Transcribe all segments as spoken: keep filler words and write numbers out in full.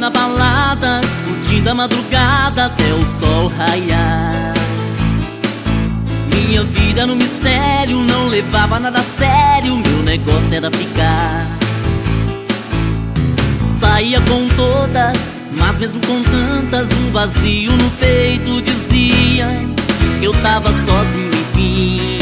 na balada, curtindo a madrugada até o sol raiar. Minha vida no mistério, não levava nada a sério, meu negócio era ficar. Saía com todas, mas mesmo com tantas, um vazio no peito dizia que eu tava sozinho, enfim.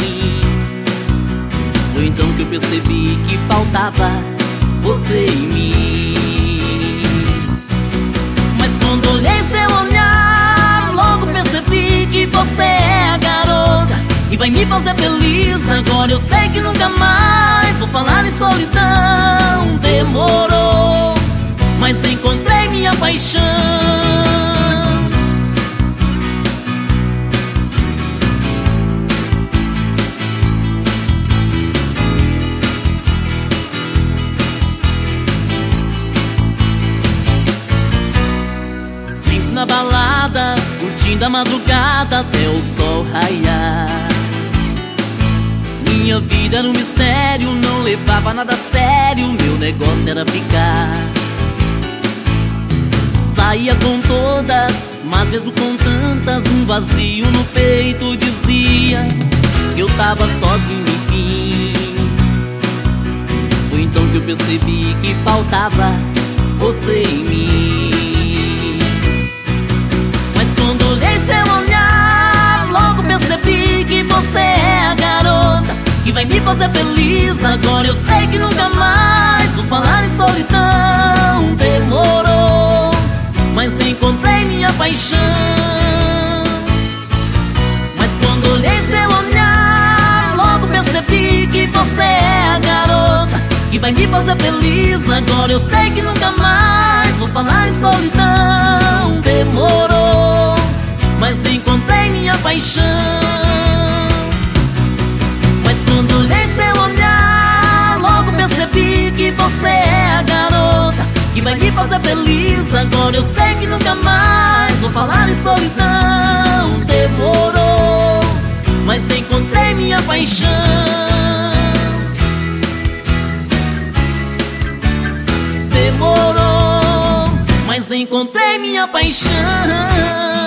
Foi então que eu percebi que faltava você em mim. Mas quando olhei seu olhar, logo percebi que você é a garota e vai me fazer feliz. Agora eu sei que nunca mais vou falar em solidão. Demorou, mas encontrei minha paixão. Sempre na balada, curtindo a madrugada até o sol raiar. Minha vida era um mistério, não levava nada a sério, meu negócio era ficar. Saía com todas, mas mesmo com tantas, um vazio no peito dizia que eu tava sozinho, enfim. Foi então que eu percebi que faltava você em mim. Mas quando olhei seu olhar, logo percebi que você é a garota que vai me fazer feliz. Agora eu sei que nunca mais vou falar em solidão. Demorou, mas encontrei minha paixão. Mas quando olhei seu olhar, logo percebi que você é a garota que vai me fazer feliz. Agora eu sei que nunca mais vou falar em solidão. Demorou, mas encontrei minha paixão. Mas quando olhei seu olhar, logo percebi que você é a garota que vai me fazer feliz. Agora eu sei que nunca mais vou falar em solidão. Demorou, mas encontrei minha paixão. Demorou, mas encontrei minha paixão.